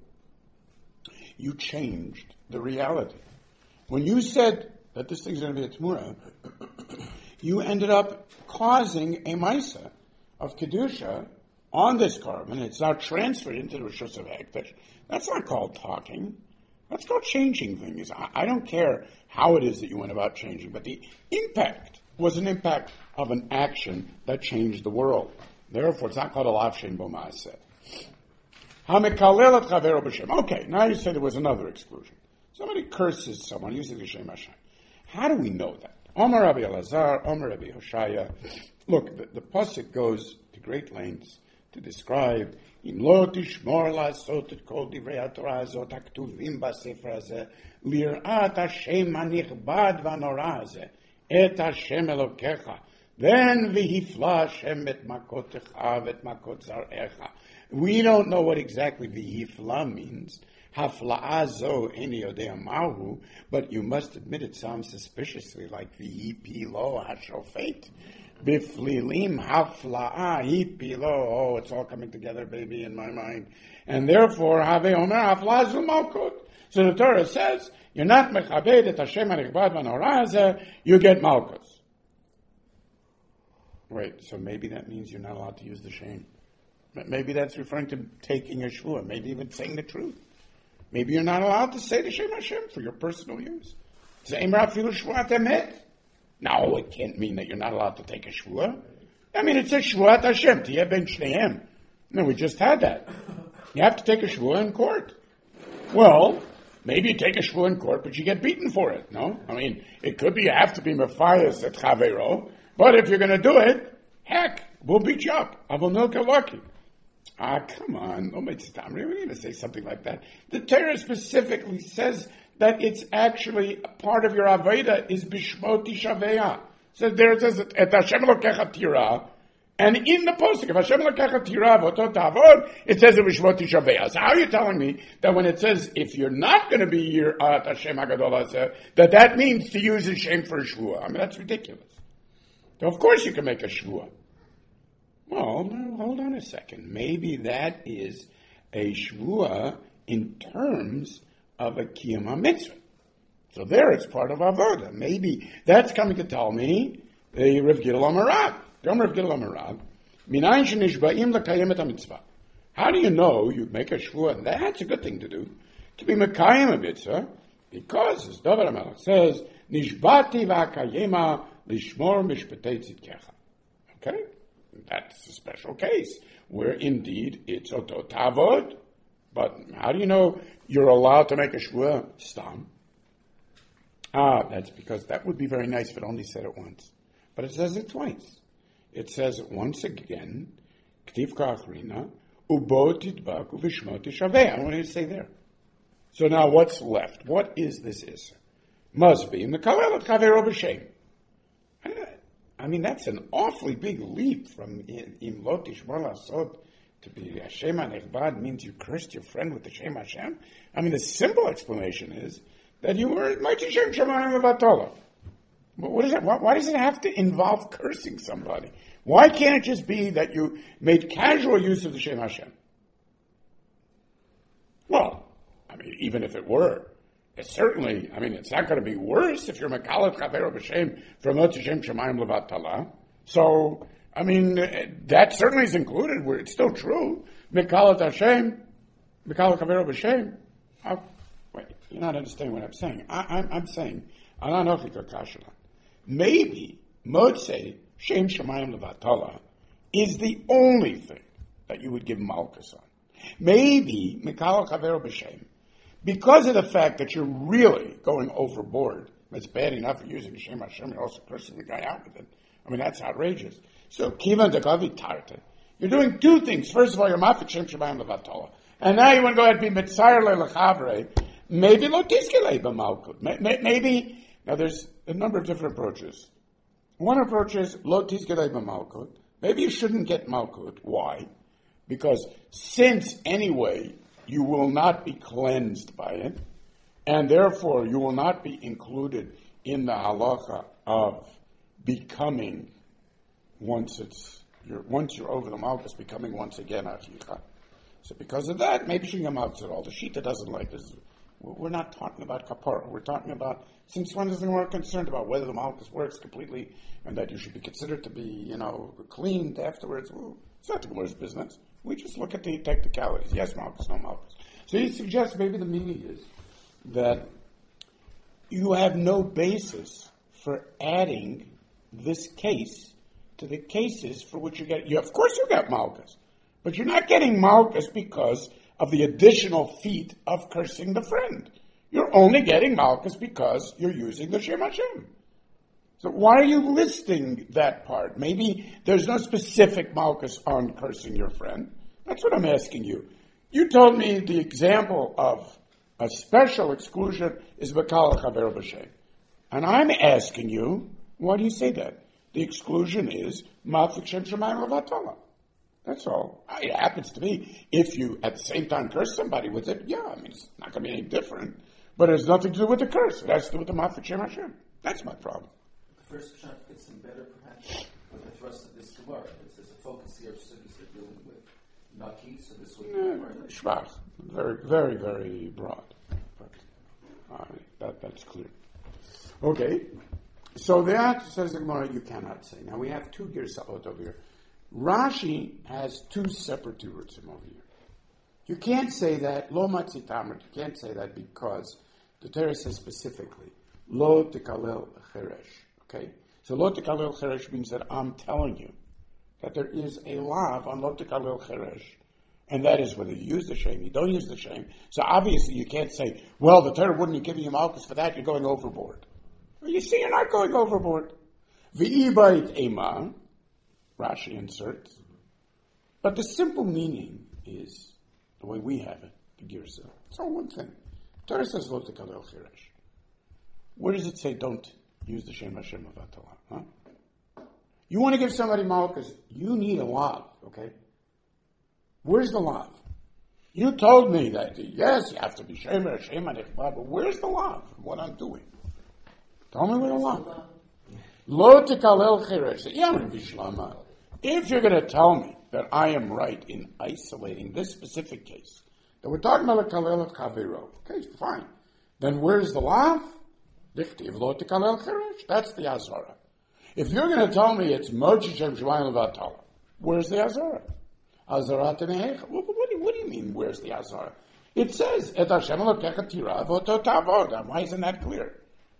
you changed the reality. When you said that this thing's going to be a Tmura, you ended up causing a Maisa of Kedusha on this carbon. It's now transferred into the Rishus of Hekdesh. That's not called talking. That's called changing things. I, I don't care how it is that you went about changing, but the impact was an impact of an action that changed the world. Therefore, it's not called a lav shein bo ma'aseh. Hamekalel et chavero b'shem. Okay, now you said there was another exclusion. Somebody curses someone using the Shem Hashem. How do we know that? Omer Rabbi Elazar, Omer Rabbi Hoshaya. Look, the, the pasuk goes to great lengths to describe Im lo tishmor la'asot et kol divrei haTorah hazot haktuvim b'sefer hazeh lir'at Hashem hanichbad v'hanora hazeh et Hashem Elokecha Then v'hifla Hashem et makotecha v'et makot zarecha. We don't know what exactly v'hifla means. Hafla'a zo eni yodea mahu, but you must admit it sounds suspiciously like v'hipilo hashofet. Biflilim hafla'a hipilo. Oh, it's all coming together, baby, in my mind. And therefore, have omer hafla'a zu malkut. So the Torah says, you're not mechabed et Hashem hanichbad v'norah hazeh, you get malchus. Wait, so maybe that means you're not allowed to use the shem. Maybe that's referring to taking a shvua, maybe even saying the truth. Maybe you're not allowed to say the Shem Hashem for your personal use. No, it can't mean that you're not allowed to take a shvua. I mean, it's a shvuat Hashem. Tiyeh ben shneim. No, we just had that. You have to take a shvua in court. Well, maybe you take a shvua in court, but you get beaten for it. No, I mean, it could be you have to be mefayas at chavero. But if you're going to do it, heck, we'll beat you up. Avonilka lucky. Ah, come on. Oh, I'm really going to say something like that. The Torah specifically says that it's actually part of your Aveda is Bishmot Tishaveya. So there it says, Et Hashem Lokecha Tira. And in the posting of Hashem Lokecha Tira Votot Avod, it says it Bishmot Tishaveya. So how are you telling me that when it says, if you're not going to be your uh, Hashem HaGadol Hazeh, that that means to use a shame for a shvua? I mean, that's ridiculous. So of course you can make a shvua. Well, no, hold on a second. Maybe that is a shvua in terms of a kiyum mitzvah. So there it's part of avoda. Maybe that's coming to tell me the Rav Gidel Amarav. Rav Gidel Amarav. Minayin shenishba'im l'kayim et mitzvah. How do you know you make a shvua? And that's a good thing to do. To be mekayim a mitzvah, because as David HaMelech says, nishbati v'akayema lishmor mishpatei tzidkecha. Okay? That's a special case where indeed it's otot avod. But how do you know you're allowed to make a shvua? Stam. Ah, that's because that would be very nice if it only said it once. But it says it twice. It says it once again, k'tiv ka'achrina, ubo tidbak uvishmot tishaveh. I want to say there. So now what's left? What is this issur? Must be in the kavelat kavero b'shem. I mean, that's an awfully big leap from im lo tishmor lasod to be Hashem HaNechbad means you cursed your friend with the Shem Hashem. I mean, the simple explanation is that you were Mighty Shem Shemayim Levatala. What is that? Why, why does it have to involve cursing somebody? Why can't it just be that you made casual use of the Shem Hashem? Well, I mean, even if it were, it's certainly, I mean, it's not going to be worse if you're Mekalat Chavero B'Shem from Mighty Shem Shemayim Levatala. So, I mean, that certainly is included. Where it's still true. Mekalat Hashem, Mekalat Chavero B'Shem. Wait, you're not understanding what I'm saying. I, I'm, I'm saying, maybe Motzei Shem Shemayim Levatala is the only thing that you would give Malchus on. Maybe Mekalat Chavero B'Shem, because of the fact that you're really going overboard. It's bad enough for using Shem Hashem. You're also cursing the guy out with it. I mean, that's outrageous. So, kivan dekavi tarte. You're doing two things. First of all, you're mafik Shem Shemayim Levatala. And now you want to go ahead and be mitzayir le'lechavre. Maybe lo tizkelei b'malkut. Maybe, now there's a number of different approaches. One approach is lo tizkelei b'malkut. Maybe you shouldn't get malkut. Why? Because since anyway you will not be cleansed by it, and therefore you will not be included in the halacha of becoming, once it's you're, once you're over the malchus, becoming once again achicha. So because of that, maybe she can malchus at all. The Shita doesn't like this. We're not talking about kapara. We're talking about, since one isn't more concerned about whether the malchus works completely and that you should be considered to be, you know, cleaned afterwards. Well, it's not the Gemara's business. We just look at the technicalities. Yes, malchus, no malchus. So he suggests maybe the meaning is that you have no basis for adding this case to the cases for which you get. You, of course, you got malchus, but you're not getting malchus because of the additional feat of cursing the friend. You're only getting malchus because you're using the Shem Hashem. So why are you listing that part? Maybe there's no specific malchus on cursing your friend. That's what I'm asking you. You told me the example of a special exclusion is Mekal Chaver B'Shem. And I'm asking you, why do you say that? The exclusion is Mafik Shem Shemayim Levatala. That's all. It happens to be, if you at the same time curse somebody with it, yeah, I mean, it's not going to be any different. But it has nothing to do with the curse. It has to do with the Mafik Shem Hashem. That's my problem. The first shot fits in better, perhaps, with the thrust of this Gemara. There's a focus here of cities that are dealing with Naki, so this would be Yeah, more. Shvach. Very, very, very broad. But uh, that, that's clear. Okay. So that, says the Gemara, you cannot say. Now we have two Girsa'ot over here. Rashi has two separate Tirutzim over here. You can't say that, Lo Matzitamrit, you can't say that because the Torah says specifically, Lo Tekalel Cheresh. Okay? So Lo Tekalel Cheresh means that I'm telling you that there is a lav on Lo Tekalel Cheresh, and that is whether you use the shame, you don't use the shame. So obviously you can't say, well, the Torah wouldn't have given you Malchus for that, you're going overboard. Well, you see, you're not going overboard. V'ibait ema, Rashi inserts. But the simple meaning is, the way we have it, the Girsa. It's all one thing. Torah says, Lo Tekalel Cheresh. Where does it say, don't use the Shem Hashem of Atala? Huh? You want to give somebody Malchus, you need a lav, okay? Where's the lav? You told me that, yes, you have to be Shem Hashem Anichbah, but where's the lav? What I'm doing? Tell me where the lav. Lo Tekalel Cheresh. Yamin Bishlama. If you're going to tell me that I am right in isolating this specific case, that we're talking about a Kalel Chaviro, okay, fine. Then where's the lav? Dichtiv Lo Tekalel Cheresh. That's the Azara. If you're going to tell me it's Moshe Shem Shemayim Levatala, where's the Azara? Azara Temehecha. What, what, do- what do you mean, where's the Azara? It says, Et Hashem Elokecha Tira V'oto Tavod. Why isn't that clear?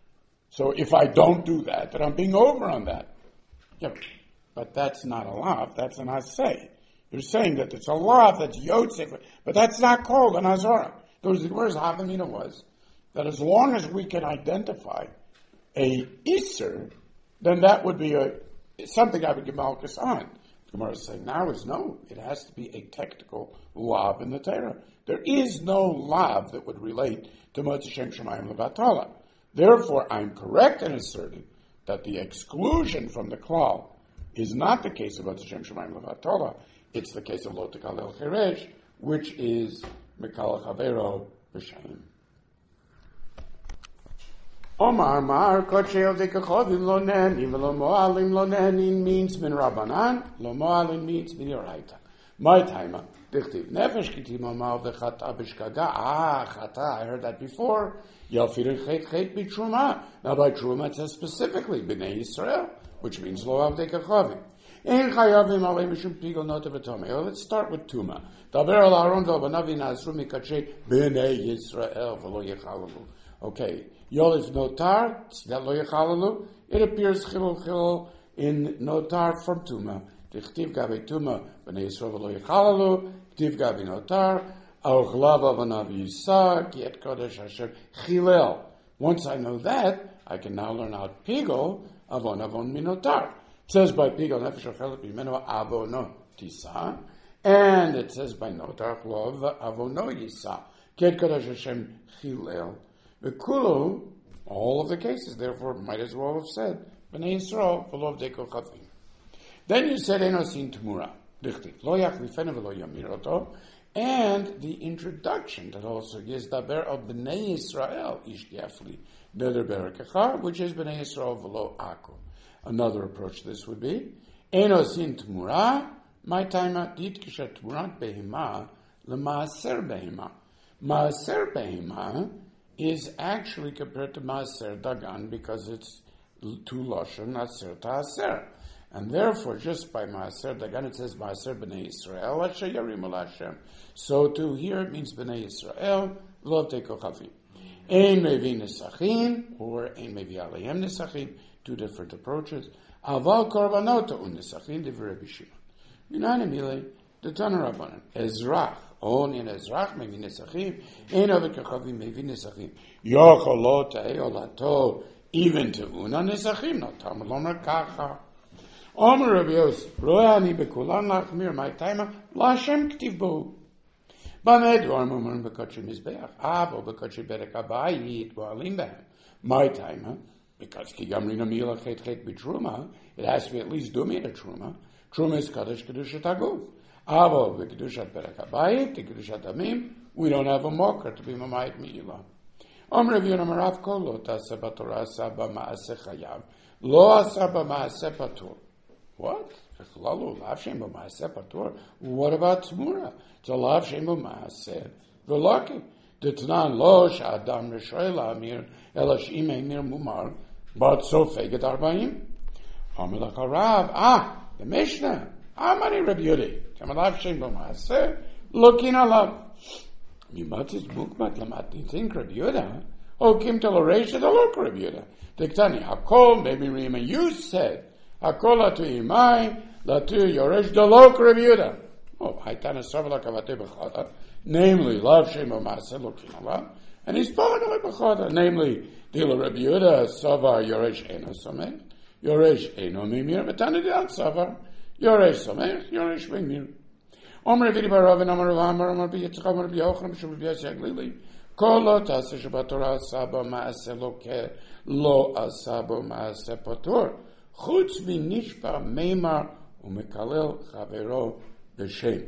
So if I don't do that, then I'm being over on that. Yeah, but that's not a lav, that's an asay. You're saying that it's a lav, that's yotzei, but that's not called an azara. Those where's Havamina was, that as long as we can identify a iser, then that would be a something I would give Malchus on. The Gemara is saying now is no, it has to be a technical lav in the Torah. There is no lav that would relate to Moshe Shem Shemayim Levatala. Therefore, I'm correct in asserting that the exclusion from the klal is not the case of Moshe Shem Shemayim Levatala. It's the case of Lo Tekalel Cheresh, which is Mikal Chavero B'Shem. Omar Mar Kochel Dekachovim Lo Neni V'Lo Moalim Lo Nenin means Min Rabbanan, Lo Moalim means Min Yoraita. My timer. Dichtiv Nefesh Kitim Omal V'Chata B'Shkaga. Ah, Chata, I heard that before. Yalfir Chet Chet B'Truma. Now by Truma it says specifically B'nei Yisrael, which means Lo Av Dekachovim. Ein Chayavim Alei Mishum Pigol Nota V'Tomei. Let's start with Tuma. Daber Al Aaron V'Banavi Nazru Mikachet B'nei Yisrael V'Lo Yechalalu. Okay, Yolif Notar, that Lo Yechalalu, it appears Chilul Chilul in Notar from Tuma. Dichtiv Gabi Tuma, B'nei Yisrael V'Lo Yechalalu, Dichtiv Gabi Notar, Al Chlava V'Navi Yisah, Kiet Kodesh Hashem, Chilel. Once I know that, I can now learn out Pigol, Avon Avon Minotar. It says by Pigol, Nefesh Ochelet B'Meno Avono Tisa, and it says by Notar, Chlov Avono Yisah, Kiet Kodesh Hashem, Chilel. The Kulu, all of the cases, therefore, might as well have said, B'nai Yisrael, v'lo v'deko chavim. Then you said, Enosin Tmura, Dichtiv, Lo Yachlifenu v'lo Yamiroto, and the introduction that also gives Daber of B'nai Yisrael, Ish Yafli, Beder Berekecha, which is B'nai Yisrael v'lo Ako. Another approach to this would be, Enosin Tmura, my time at Dit Kishat Tmurat Behima, L'Maaser Behima. Maaser Behima is actually compared to Maaser Dagan because it's two Lashon, Aser Ta'aser. And therefore, just by Maaser Dagan, it says Maaser B'nai Yisrael, Asher Yarim Al Hashem. So to here it means B'nai Yisrael, Lo Teko Chavim. Ein Mevi Nesachim, or Ein Mevi Alehem Nesachim, two different approaches. Aval Korbanot Un Nesachim, Divrei Rabbi Shimon. Unanimally, the Tanur Rabbanan, Ezrach, on in Ezrach, maybe Nesachim, in other Kachavim, maybe Nesachim. Yocholot Eolato, even to Una Nesachim, not Tamalona Kacha. Omer Rabbi Yosef, Royani Bekulan Lachmir, my timer, Lashem Ktivbo. Bamed Warmumar Bekotchi Mizbeach, Abo Bekotchi Berekabayit, Walim Behem. My timer, Because ki gamrina mila chet chet b'truma, it has to be at least dumia the truma. Truma is kaddish kedushat aguf. Avo v'kedushat perek habayit, the kedushat amim, we don't have a mocker to be mamayit mi'ila. Om Rav Yonah Marav Kol Lo Taseh B'Torah Asaba Ma'aseh Chayav Lo Asaba Ma'aseh Patur. What? Lalu Lav Shem B'Ma'aseh Patur. What about Tzmura? It's a Lav Shem B'Ma'aseh V'Laki. D'Tnan Lo Sh'Adam R'Shoy La'amir Ela Sh'Imei Mir Mumar But So Feget Arbaim. Om Elach Harav. Ah, the Mishnah. Amani Rabbi Yodi. Tem Lav Shem B'Ma'aseh Lokin Alav. Mimatis bukmat lamati think Rabbi Yehuda. Oh, kim to Loreisha the look Rabbi Yehuda. Diktani hakol maybe Rima. You said hakol latu imai latu yoresh the look Rabbi Yehuda. Oh, haitana savala kavate bechada. Namely, lav shema maaseh lokin alav. And he's born of bechada. Namely, dila Rabbi Yehuda savar yoresh eno someh. Yoresh eno mimir. Betani dial savar yoresh someh. Yoresh mimir. Omer Vidi Barav and Omer Amar Omer Biyitzchak Omer Biyochram Shem Biyasek Lili Kol Lo Taseh Shabbatorah Asaba Maaseh Loke Lo Asaba Maaseh Patur Chutz V'Nishba Meimar Umekalel Chavero B'Shem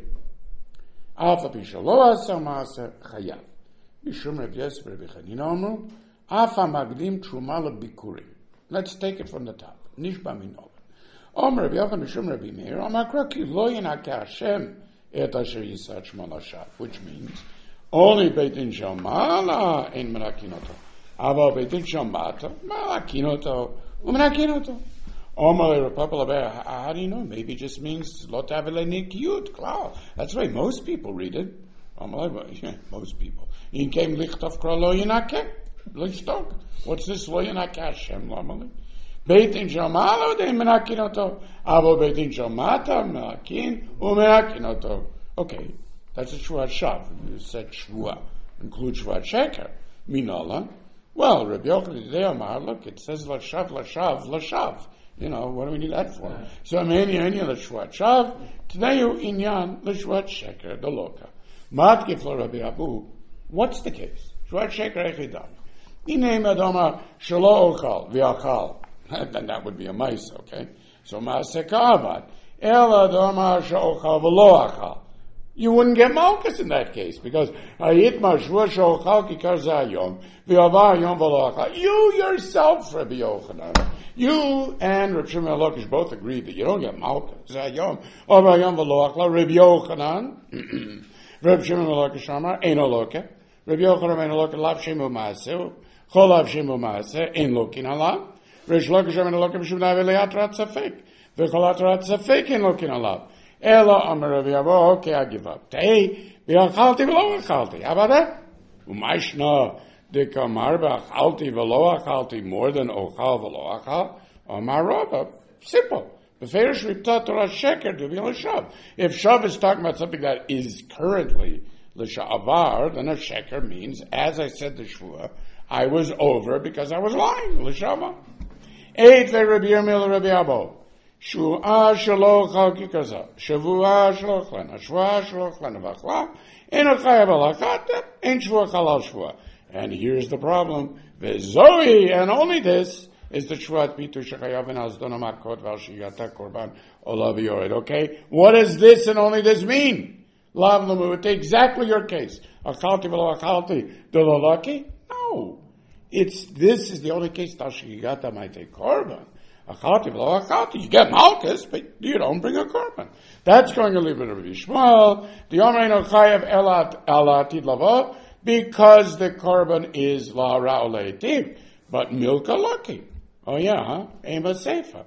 Alfa Pisha Lo Asa Maaseh Chayav Mishum Rav Yosef Rabbi Chanina Omru Afa Magdim Truma LeBikurim. Let's take it from the top. Nishba Minol Omer Rabbi Yochanan Mishum Rabbi Meir Omer Kraki Lo Yinakeh Hashem Et asher yisad shmo lashav, which means only Beit Din Shamala ein menakinoto. Aval Beit Din Shamata menakinoto umenakinoto. Omar Repapala, how do you know? Maybe it just means lo tavele nikiyut. Klar, that's right. Most people read it. Omar, yeah, most people. In came lichtov kra lo yinake lichtok. What's this lo yinake Hashem normally? Beit Din Shamala de menakinoto. Avo Beit Din Shamata menakin umenakinoto. Okay, that's a Shvuat Shav. You said Shvua. Include Shvuat Sheker. Minola. Well, Rabbi Yochanan today, Omar, look, it says Lashav, Lashav, Lashav. You know, what do we need that for? Yeah. So, Ameni, Any, Lashvuat Shav. Today, you Inyan, Lashvuat Sheker, the Loka. Matkif lo Rabbi Abu. What's the case? Shvuat Sheker Echidam. Ine Madoma Shalo Ochal, Viachal. Then that would be a mice, okay? So, Maaseh Ka'avad. El Adoma Sha'ochal V'lo Achal. You wouldn't get Malchus in that case, because Ayitma Shvuah Sha'ochal Kikar Zayom V'yavar Yom V'lo Achal. You yourself, Rabbi Yochanan, you and Rabbi Shimon HaLakish both agreed that you don't get Malchus. Zayom Over Yom V'lo Achal. Rabbi Yochanan, Rabbi Shimon HaLakish Amar Eino Loke. Rabbi Yochanan Eino Loke Lav Shemu Maaseh Chol Lav Shemu Maaseh Ein Lokin Alav. Rish Lakish Amar Loke Mishum Na'avei Atrat Safek. V'chol Atrat Safek Ein Lokin Alav. Ela Amar Rav Yavo, okay, I give up. Hey, v'achalti v'lo achalti. How about that? U'mayshna dekamar v'achalti v'lo achalti more than ochal v'lo achal. Amar Rava. Simple. B'ferish ripta Torah sheker to be l'shav. If shav is talking about something that is currently l'shavar, then a sheker means, as I said to Shvuah, I was over because I was lying. L'shavar. Eight ve'Rabbi Yirmiyah Rabbi Abo. Shvuah shelo chal kikaza. Shavua shelo chlena. Shvuah shelo chlena v'achla. En chayav alachat. En shvuah chalal shvuah. And here's the problem. V'zoi, and only this, is the shvuat pitu shechayav en azdona makot v'al shiyata korban olav yored. Okay? What does this and only this mean? Lav lemut, exactly your case. Achalti v'lo achalti. Dololaki? No. It's, this is the only case that shiyata might take korban. Achalti v'lo achalti. You get Malchus, but you don't bring a korban. That's going to leave it to Rabbi Shmuel. The Omreinu chayav elat alatid lavo, because the korban is la ra'oleitiv, but milka lucky. Oh yeah, huh? Ema seifa.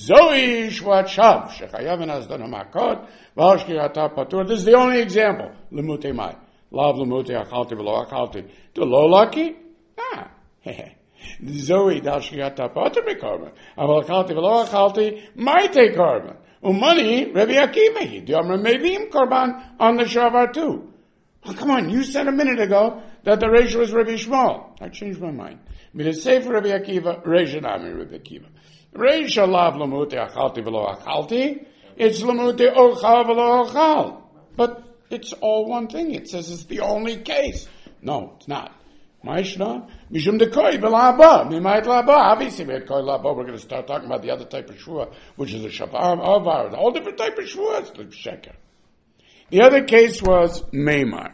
Zoi shvat shav shechayav enazdon hamakot v'ashkiyata patur. This is the only example. Lemute mai lav lemute achalti v'lo achalti. Do lo lucky? Nah. Zoe dashiyata pater bekorban. Aval achalti v'lo achalti might take korban. Umani Rabbi Akiva. The Amar Mevim korban on the shavar too. Oh, come on, you said a minute ago that the ratio is Rabbi Shmuel. I changed my mind. But it's safe for Rabbi Akiva. Ratio nami Rabbi Akiva. Ratio lav lamute achalti v'lo achalti. It's lamute ochal v'lo ochal. But it's all one thing. It says it's the only case. No, it's not. Maishna, Mishum de Koi Belaba, Mimait Laba. Obviously, we had Koi Laba. We're going to start talking about the other type of Shua, which is a Shavam Avar, a whole different type of Shua. It's the Sheker. The other case was Meimar.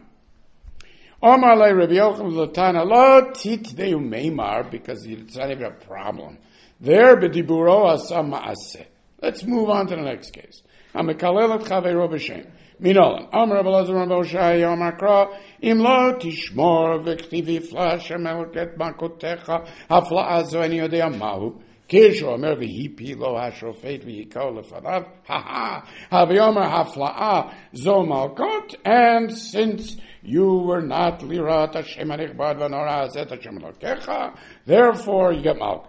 Omar le Rabbi Yochanan Latana lo titdeu Meimar, because it's not even a problem. There, b'diburo asa ma'aseh. Let's move on to the next case. Amikalelet chaveiro b'shem. Minolan. Amar Rabbi Elazar Rabbi Oshai Omar Kra im lo tishmor v'ktivi flash melket makotecha hafla'a zo ani yodea mahu kisho omer v'hipi lo hashofet v'yikol lefanav ha ha havi-omer hafla'a zo malkot, and since you were not lirat Hashem hanichbad v'nora hazet Hashem elokecha, therefore you get malkot.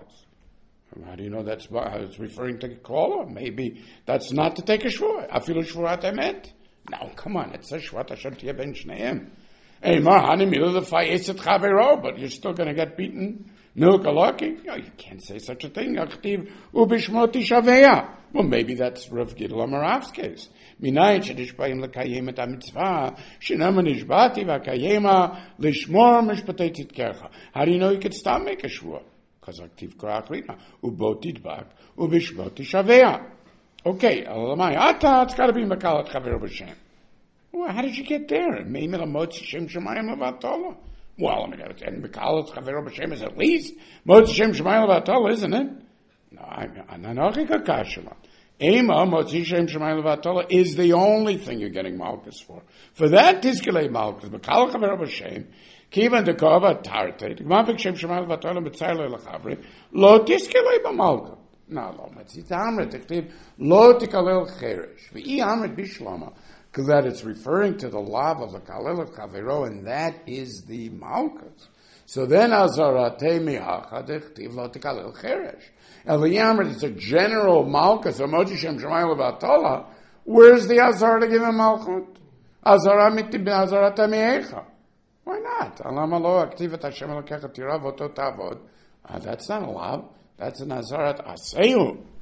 How do you know that's it's referring to Kola? Maybe that's not to take a shvua. Afilu shvuat emet. Now, come on, it says shvuat Hashem tiyeh ben shneim. Hey, Marhani milu lefayeset chavero, but you're still going to get beaten. Milk alaki? No, you can't say such a thing. Achtiv ubishmoti shaveya. Well, maybe that's Rav Gidol Amarav's case. Minayin shedishbayim lekayem et ha-mitzvah, shinam nishbati v'akayema lishmor mishpatei tzidkecha. How do you know you could stop making a shvua? Because aktiv koraklina ubotid bak ubishmoti shaveya. Okay, Elamai Ata, it's got to be Mekalat Chaver B'Shem. Well, how did you get there? Meimel Motzi Shem Shemayim Levatola. Well, I got to and Mekalat Chaver B'Shem is at least Motzi Shem Shemayim Levatola, isn't it? No, I'm not Kashima. Ema Motzi Shem Shemayim Levatola is the only thing you're getting Malchus for. For that, Tizkele Malchus, Mekalat Chaver B'Shem, Kivan de Kova Tarte, Gmavik Shem Shemayim Levatola B'Tzayla Lechavri, Lo Tizkele B'Malchus. No, lo matzit amrit tiktiv lo tikalel cheresh v'i amrit bishlama, because that it's referring to the lav of the kalel of chavero, and that is the malchus. So then azarate mihacha tiktiv lo tikalel cheresh. Eli amrit, it's a general malchus. Emoji shem shemayim levatola. Where's the azar to give him malchut? Azara mitib azarate mihecha. Why not? Alama lo aktivat Hashem elokecha tirav oto tavod. That's not a lav. That's an azarat aseyu.